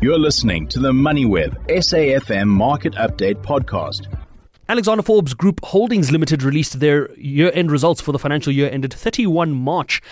You're listening to the MoneyWeb SAFM Market Update Podcast. Alexander Forbes Group Holdings Limited released their year-end results for the financial year ended 31 March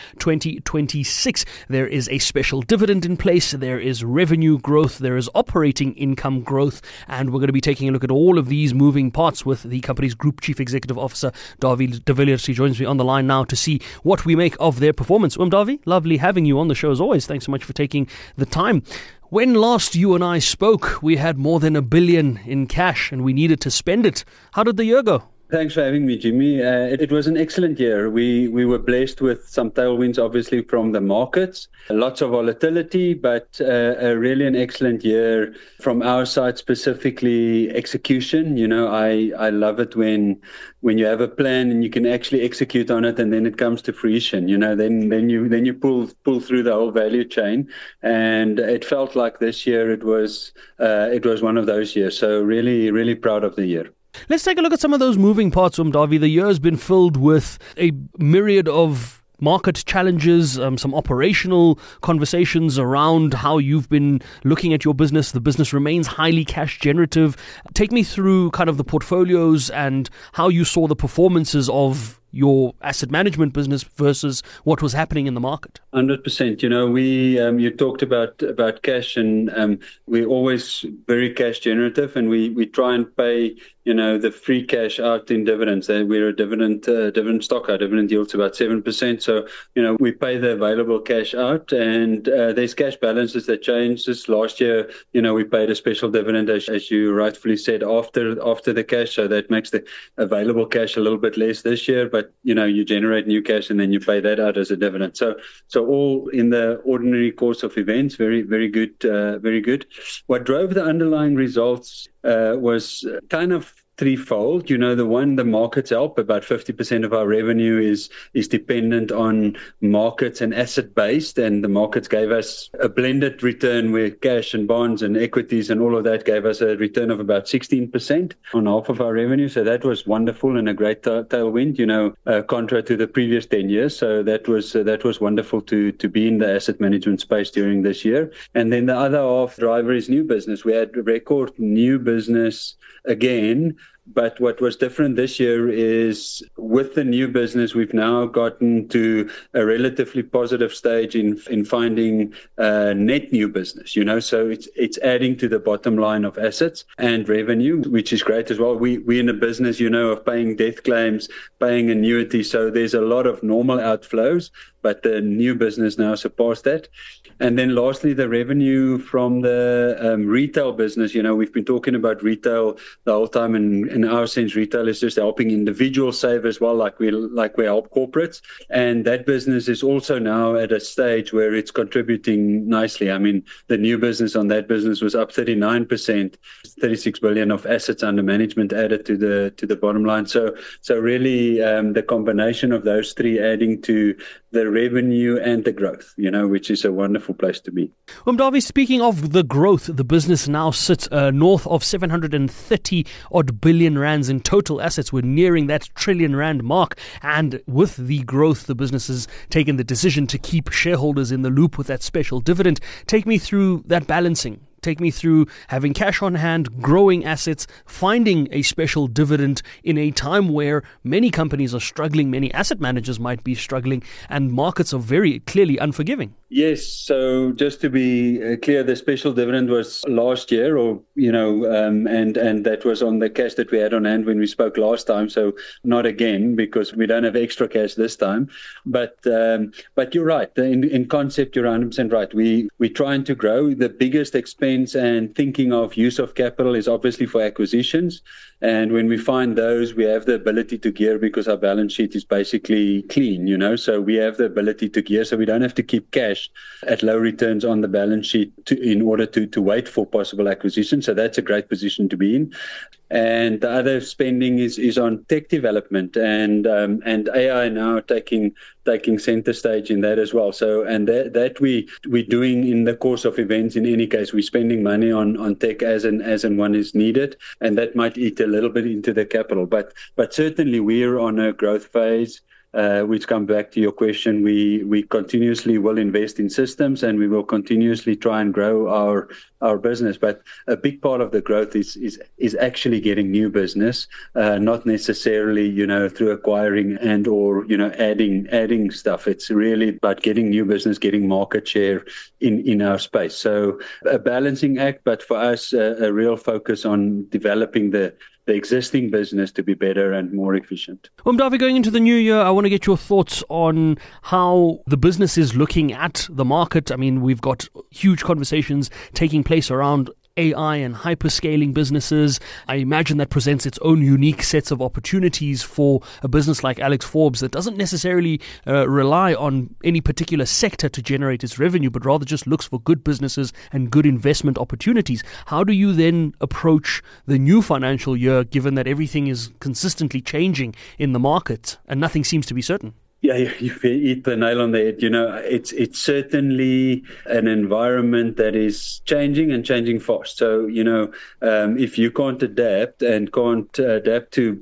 2026. There is a special dividend in place, there is revenue growth, there is operating income growth, and we're going to be taking a look at all of these moving parts with the company's Group Chief Executive Officer, Dawie de Villiers. He joins me on the line now to see what we make of their performance. Dawie, lovely having you on the show as always. Thanks so much for taking the time. When last you and I spoke, we had more than $1 billion in cash and we needed to spend it. How did the year go? Thanks for having me, Jimmy. It was an excellent year. We were blessed with some tailwinds, obviously, from the markets. Lots of volatility, but really an excellent year from our side, specifically execution. You know, I love it when you have a plan and you can actually execute on it, and then it comes to fruition. You know, then you pull through the whole value chain, and it felt like this year it was one of those years. So really proud of the year. Let's take a look at some of those moving parts, Dawie. The year has been filled with a myriad of market challenges, some operational conversations around how you've been looking at your business. The business remains highly cash generative. Take me through kind of the portfolios and how you saw the performances of your asset management business versus what was happening in the market. 100%. You know, you talked about cash, and we're always very cash generative, and we try and pay, you know, the free cash out in dividends. We're a dividend stock. Our dividend yield's about 7%. So, you know, we pay the available cash out, and there's cash balances that change. This last year, you know, we paid a special dividend, as you rightfully said, after the cash. So that makes the available cash a little bit less this year. But, you know, you generate new cash and then you pay that out as a dividend. So all in the ordinary course of events, very good, very good. What drove the underlying results was kind of threefold. You know, the markets help. About 50% of our revenue is dependent on markets and asset based, and the markets gave us a blended return where cash and bonds and equities and all of that gave us a return of about 16% on half of our revenue. So that was wonderful and a great tailwind, you know, contrary to the previous 10 years. So that was wonderful to be in the asset management space during this year. And then the other half driver is new business. We had record new business again. But what was different this year is with the new business, we've now gotten to a relatively positive stage in finding net new business, you know, so it's adding to the bottom line of assets and revenue, which is great as well. We're in a business, you know, of paying death claims, paying annuities. So there's a lot of normal outflows, but the new business now surpassed that. And then lastly, the revenue from the retail business. You know, we've been talking about retail the whole time, and in our sense, retail is just helping individuals save as well, like we help corporates. And that business is also now at a stage where it's contributing nicely. I mean, the new business on that business was up 39%, 36 billion of assets under management added to the bottom line. So really, the combination of those three adding to the revenue and the growth, you know, which is a wonderful place to be. Dawie, speaking of the growth, the business now sits north of 730 odd billion rands in total assets. We're nearing that trillion rand mark. And with the growth, the business has taken the decision to keep shareholders in the loop with that special dividend. Take me through that balancing. Take me through having cash on hand, growing assets, finding a special dividend in a time where many companies are struggling, many asset managers might be struggling, and markets are very clearly unforgiving. Yes. So just to be clear, the special dividend was last year, or, you know, and that was on the cash that we had on hand when we spoke last time. So not again, because we don't have extra cash this time. But you're right. In concept, you're 100% right. We're trying to grow. The biggest expense and thinking of use of capital is obviously for acquisitions. And when we find those, we have the ability to gear because our balance sheet is basically clean, you know, so we have the ability to gear. So we don't have to keep cash at low returns on the balance sheet in order to wait for possible acquisition. So that's a great position to be in. And the other spending is on tech development and AI now taking center stage in that as well. So, and that we're doing in the course of events. In any case, we're spending money on tech as and when is needed, and that might eat a little bit into the capital. But certainly we're on a growth phase. which come back to your question, we continuously will invest in systems, and we will continuously try and grow our business. But a big part of the growth is actually getting new business, not necessarily, through acquiring and or, adding stuff. It's really about getting new business, getting market share in our space. So a balancing act, but for us, a real focus on developing the existing business to be better and more efficient. Dawie, going into the new year, I want to get your thoughts on how the business is looking at the market. I mean, we've got huge conversations taking place around AI and hyperscaling businesses. I imagine that presents its own unique sets of opportunities for a business like Alex Forbes that doesn't necessarily rely on any particular sector to generate its revenue, but rather just looks for good businesses and good investment opportunities. How do you then approach the new financial year, given that everything is consistently changing in the market and nothing seems to be certain? Yeah, you hit the nail on the head. It's certainly an environment that is changing and changing fast. So, if you can't adapt to,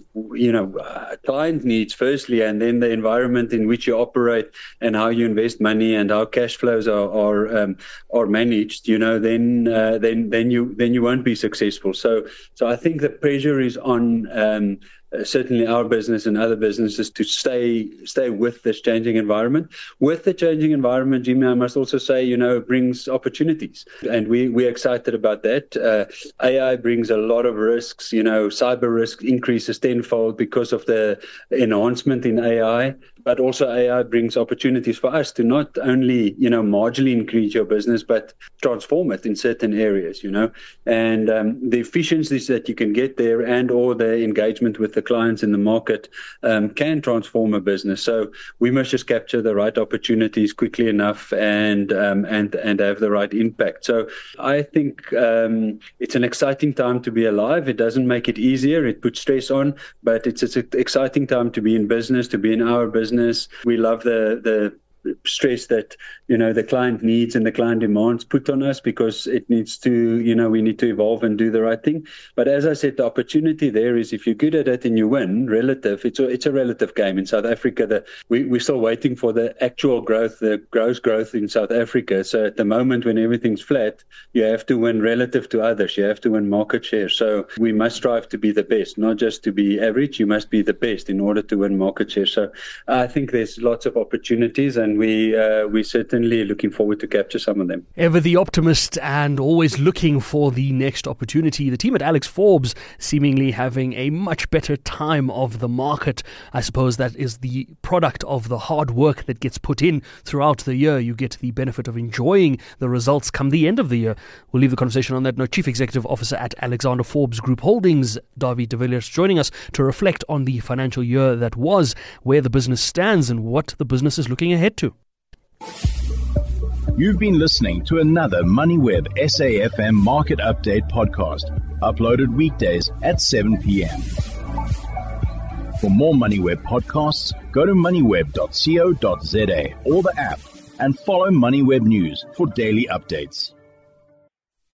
client needs firstly, and then the environment in which you operate and how you invest money and how cash flows are managed, then you won't be successful. So I think the pressure is on certainly our business and other businesses to stay with this changing environment. With the changing environment, Jimmy, I must also say, it brings opportunities. And we're excited about that. AI brings a lot of risks, cyber risk increases tenfold because of the enhancement in AI. But also AI brings opportunities for us to not only, marginally increase your business, but transform it in certain areas, And the efficiencies that you can get there and or the engagement with the clients in the market can transform a business. So we must just capture the right opportunities quickly enough and have the right impact. So I think it's an exciting time to be alive. It doesn't make it easier. It puts stress on, but it's an exciting time to be in business, to be in our business. We love the stress that the client needs and the client demands put on us, because it needs to we need to evolve and do the right thing. But as I said, the opportunity there is, if you're good at it and you win relative, it's a relative game. In South Africa, we're still waiting for the actual growth, the gross growth in South Africa. So at the moment, when everything's flat, you have to win relative to others. You have to win market share. So we must strive to be the best, not just to be average. You must be the best in order to win market share. So I think there's lots of opportunities, and we certainly looking forward to capture some of them. Ever the optimist and always looking for the next opportunity. The team at Alex Forbes seemingly having a much better time of the market. I suppose that is the product of the hard work that gets put in throughout the year. You get the benefit of enjoying the results come the end of the year. We'll leave the conversation on that note. Chief Executive Officer at Alexander Forbes Group Holdings, Dawie de Villiers, joining us to reflect on the financial year that was, where the business stands and what the business is looking ahead to. You've been listening to another MoneyWeb SAFM Market Update podcast, uploaded weekdays at 7 p.m. For more MoneyWeb podcasts, go to moneyweb.co.za or the app, and follow MoneyWeb News for daily updates.